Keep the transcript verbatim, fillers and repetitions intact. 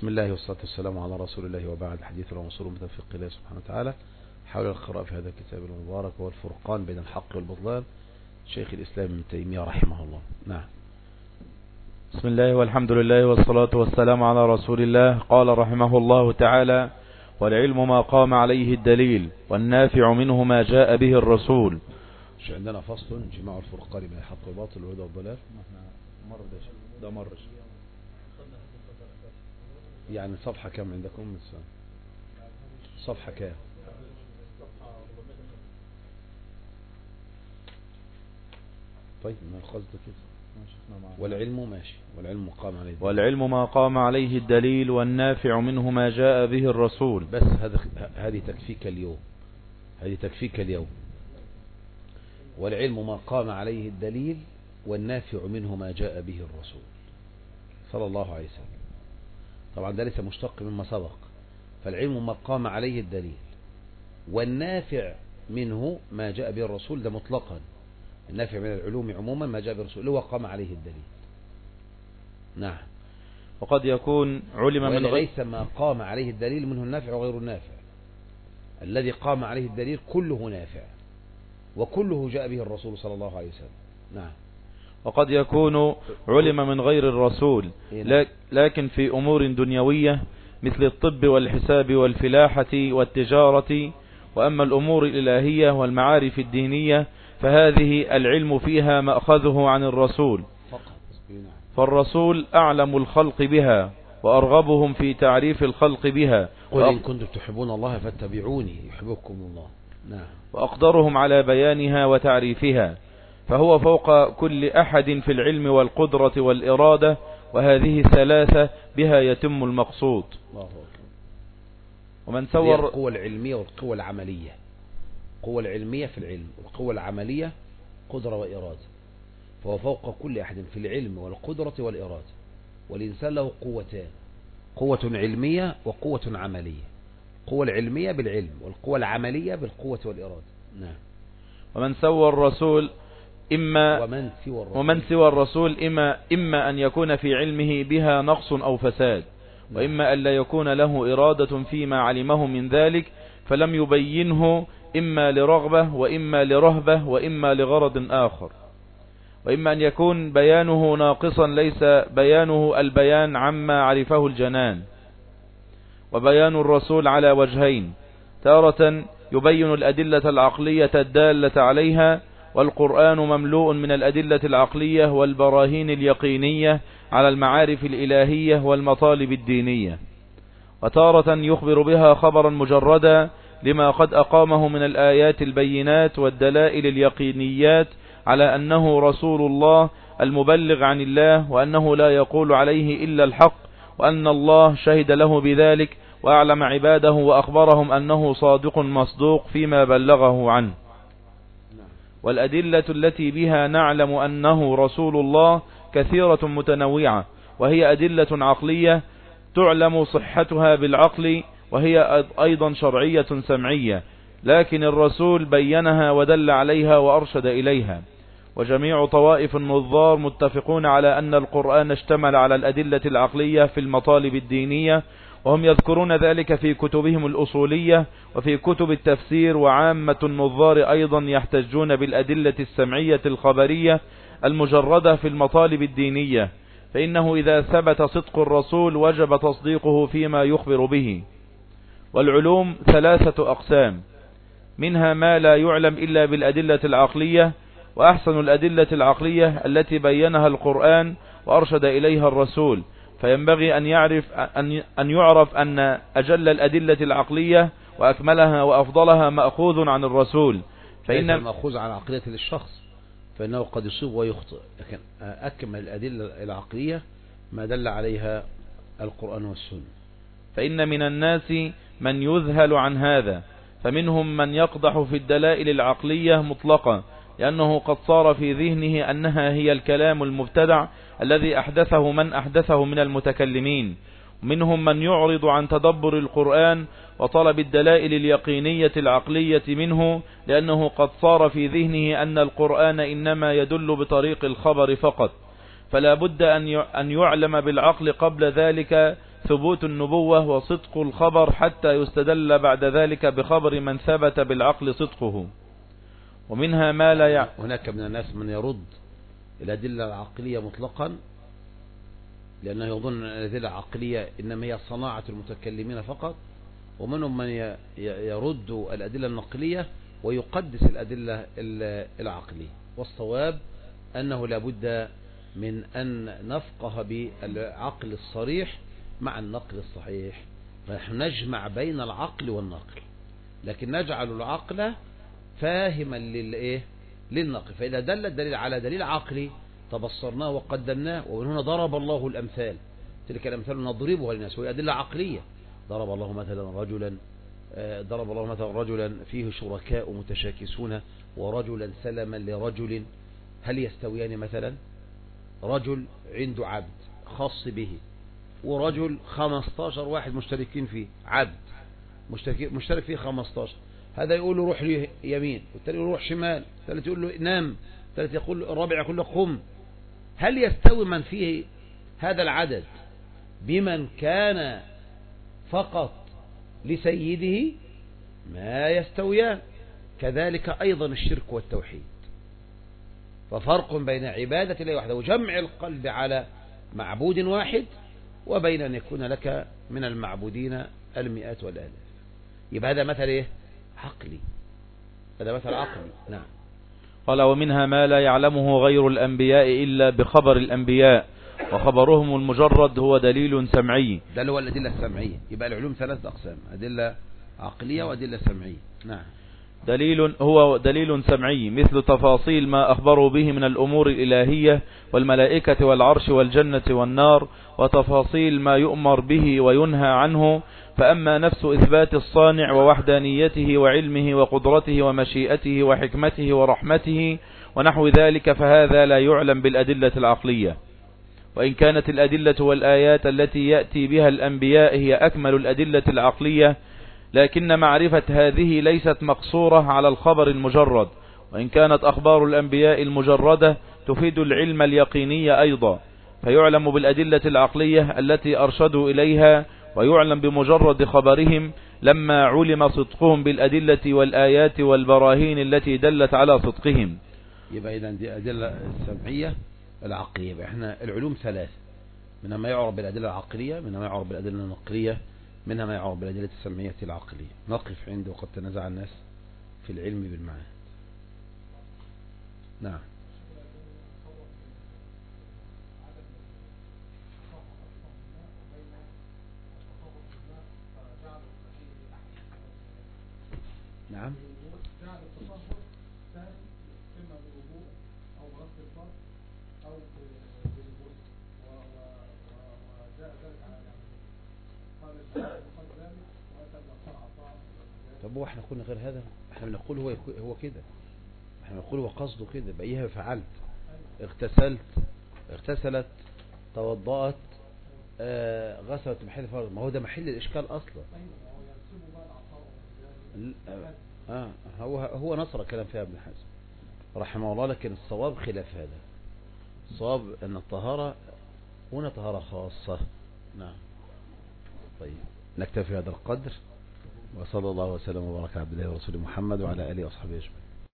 بسم الله والصلاة والسلام على رسول الله وبعد. حديث الرسول متفق الله سبحانه وتعالى حول القراءة في هذا الكتاب المبارك والفرقان بين الحق والبطلان، شيخ الإسلام ابن تيمية رحمه الله. نعم. بسم الله والحمد لله والصلاة والسلام على رسول الله. قال رحمه الله تعالى: والعلم ما قام عليه الدليل، والنافع منه ما جاء به الرسول. مش عندنا فصل جماع الفرقان بين الحق والباطل والهدى والضلال؟ مر ده مر يعني صفحة كم عندكم؟ صفحة كام؟ طيب ما قصدك كده. والعلم ماشي، والعلم قام عليه الدليل. والعلم ما قام عليه الدليل، والنافع منه ما جاء به الرسول. بس هذا هذه تكفيك اليوم، هذه تكفيك اليوم. والعلم ما قام عليه الدليل، والنافع منه ما جاء به الرسول صلى الله عليه وسلم. طبعا ده لسه مشتق مما سبق. فالعلم ما قام عليه الدليل، والنافع منه ما جاء به الرسول، ده مطلقا. النافع من العلوم عموما ما جاء به الرسول اللي هو قام عليه الدليل. نعم. وقد يكون علم من غير، ليس ما قام عليه الدليل منه النافع وغير النافع. الذي قام عليه الدليل كله نافع، وكله جاء به الرسول صلى الله عليه وسلم. نعم. وقد يكون علم من غير الرسول لكن في أمور دنيوية مثل الطب والحساب والفلاحة والتجارة. وأما الأمور الإلهية والمعارف الدينية فهذه العلم فيها مأخذه عن الرسول، فالرسول أعلم الخلق بها وأرغبهم في تعريف الخلق بها. قل إن كنتم تحبون الله فاتبعوني يحببكم الله. نعم. وأقدرهم على بيانها وتعريفها، فهو فوق كل أحد في العلم والقدرة والإرادة، وهذه الثلاثة بها يتم المقصود. الله أكبر. ومن سوى القوة العلمية والقوة العملية. القوة العلمية في العلم، والقوة العملية قدرة وإرادة. فهو فوق كل أحد في العلم والقدرة والإرادة. والإنسان له قوتان: قوة علمية وقوة عملية. القوة العلمية بالعلم، والقوة العملية بالقوة والإرادة. نعم. ومن سوى الرسول إما ومن سوى الرسول, ومن سوى الرسول إما, إما أن يكون في علمه بها نقص أو فساد، وإما أن لا يكون له إرادة فيما علمه من ذلك فلم يبينه، إما لرغبة وإما لرهبة وإما لغرض آخر. وإما أن يكون بيانه ناقصا ليس بيانه البيان عما عرفه الجنان. وبيان الرسول على وجهين: تارة يبين الأدلة العقلية الدالة عليها، والقرآن مملوء من الأدلة العقلية والبراهين اليقينية على المعارف الإلهية والمطالب الدينية. وتارة يخبر بها خبرا مجردا لما قد أقامه من الآيات البينات والدلائل اليقينيات على أنه رسول الله المبلغ عن الله، وأنه لا يقول عليه إلا الحق، وأن الله شهد له بذلك وأعلم عباده وأخبرهم أنه صادق مصدوق فيما بلغه عنه. والأدلة التي بها نعلم أنه رسول الله كثيرة متنوعة، وهي أدلة عقلية تعلم صحتها بالعقل، وهي أيضا شرعية سمعية، لكن الرسول بينها ودل عليها وأرشد إليها. وجميع طوائف النظار متفقون على أن القرآن اشتمل على الأدلة العقلية في المطالب الدينية، وهم يذكرون ذلك في كتبهم الأصولية وفي كتب التفسير. وعامة النظار أيضا يحتجون بالأدلة السمعية الخبرية المجردة في المطالب الدينية، فإنه إذا ثبت صدق الرسول وجب تصديقه فيما يخبر به. والعلوم ثلاثة أقسام: منها ما لا يعلم إلا بالأدلة العقلية، وأحسن الأدلة العقلية التي بينها القرآن وأرشد إليها الرسول. فينبغي أن يعرف أن يعرف أن أجل الأدلة العقلية وأكملها وأفضلها مأخوذ عن الرسول، فإن مأخوذ عن عقلية للشخص، فإنه قد يصيب ويخطئ، لكن أكمل الأدلة العقلية ما دل عليها القرآن والسنة. فإن من الناس من يذهل عن هذا، فمنهم من يقدح في الدلائل العقلية مطلقا، لأنه قد صار في ذهنه أنها هي الكلام المبتدع الذي أحدثه من أحدثه من المتكلمين. ومنهم من يعرض عن تدبر القرآن وطلب الدلائل اليقينية العقلية منه، لأنه قد صار في ذهنه أن القرآن إنما يدل بطريق الخبر فقط، فلا بد أن يعلم بالعقل قبل ذلك ثبوت النبوة وصدق الخبر حتى يستدل بعد ذلك بخبر من ثبت بالعقل صدقه. ومنها ما لا يع... هناك من الناس من يرد الأدلة العقلية مطلقا، لأنه يظن أن الأدلة العقلية إنما هي صناعة المتكلمين فقط، ومنهم من يرد الأدلة النقلية ويقدس الأدلة العقلية. والصواب أنه لابد من أن نفقه بالعقل الصريح مع النقل الصحيح، فنحن نجمع بين العقل والنقل، لكن نجعل العقل فاهما للإيه للنقل. فإذا دل الدليل على دليل عقلي تبصرناه وقدمناه، ومن هنا ضرب الله الأمثال، تلك الأمثال نضربها للناس وهي أدلة عقلية. ضرب الله مثلا رجلا ضرب الله مثلا رجلا فيه شركاء متشاكسون ورجلا سلما لرجل، هل يستويان؟ مثلا رجل عنده عبد خاص به، ورجل خمستاشر واحد مشتركين فيه، عبد مشترك, مشترك فيه خمستاشر، هذا يقول له روح لي يمين، والتاني يقول له روح شمال، الثالث يقول له نام، الثالث يقول الرابع يقول له قم. هل يستوي من فيه هذا العدد بمن كان فقط لسيده؟ ما يستويان. كذلك أيضا الشرك والتوحيد، ففرق بين عبادة الله وحده وجمع القلب على معبود واحد، وبين أن يكون لك من المعبودين المئات والآلاف. يبقى هذا مثل إيه؟ عقلي، هذا مثل عقلي. نعم. قال ومنها ما لا يعلمه غير الأنبياء إلا بخبر الأنبياء، وخبرهم المجرد هو دليل سمعي. ده اللي هو الأدلة السمعية. يبقى العلوم ثلاثة أقسام: أدلة عقلية وأدلة سمعية. نعم. دليل هو دليل سمعي مثل تفاصيل ما أخبروا به من الأمور الإلهية والملائكة والعرش والجنة والنار، وتفاصيل ما يؤمر به وينهى عنه. فأما نفس إثبات الصانع ووحدانيته وعلمه وقدرته ومشيئته وحكمته ورحمته ونحو ذلك فهذا لا يعلم بالأدلة العقلية. وإن كانت الأدلة والآيات التي يأتي بها الأنبياء هي أكمل الأدلة العقلية، لكن معرفة هذه ليست مقصورة على الخبر المجرد، وإن كانت أخبار الأنبياء المجردة تفيد العلم اليقيني أيضا، فيعلم بالأدلة العقلية التي أرشدوا إليها، ويعلم بمجرد خبرهم لما علم صدقهم بالأدلة والآيات والبراهين التي دلت على صدقهم. يبقى إذن دي أدلة السمعية العقلية. يبقى احنا العلوم ثلاث: منها ما يعرف بالأدلة العقلية، منها ما يعرف بالأدلة النقلية، منها ما يعرف بالأدلة السمعية العقلية. نقف عنده وقد تنازع الناس في العلم بالمعاني. نعم. نعم. طب هو احنا قلنا غير هذا؟ احنا بنقول هو هو كده، احنا بنقول هو قصده كده. بأيها فعلت؟ اغتسلت، اغتسلت، توضأت، آه غسلت محل فرض. ما هو ده محل الإشكال أصلا. آه هو هو نصر كلام فيها ابن حزم رحمه الله، لكن الصواب خلاف هذا. الصواب أن الطهارة هنا طهارة خاصة. نعم. طيب نكتفي هذا القدر، وصلى الله وسلم وبارك على عبد الله ورسوله محمد وعلى آله وصحبه أجمعين.